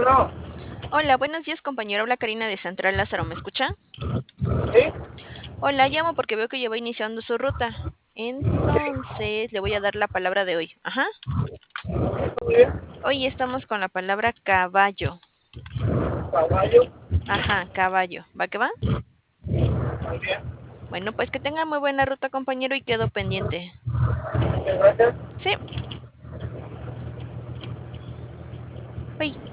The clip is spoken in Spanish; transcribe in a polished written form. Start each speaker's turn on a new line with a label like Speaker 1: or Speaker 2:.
Speaker 1: Bueno,
Speaker 2: Hola, buenos días, compañero. Habla Karina de Central Lázaro. ¿Me escucha?
Speaker 1: sí,
Speaker 2: Hola, llamo porque veo que ya va iniciando su ruta. Entonces, le voy a dar la palabra de hoy. Ajá.
Speaker 1: muy bien.
Speaker 2: Hoy estamos con la palabra caballo.
Speaker 1: Caballo,
Speaker 2: Ajá, caballo. ¿Va que va?
Speaker 1: muy bien.
Speaker 2: Bueno, pues que tenga muy buena ruta, compañero, y quedo pendiente.
Speaker 1: Muchas gracias.
Speaker 2: Sí, bye.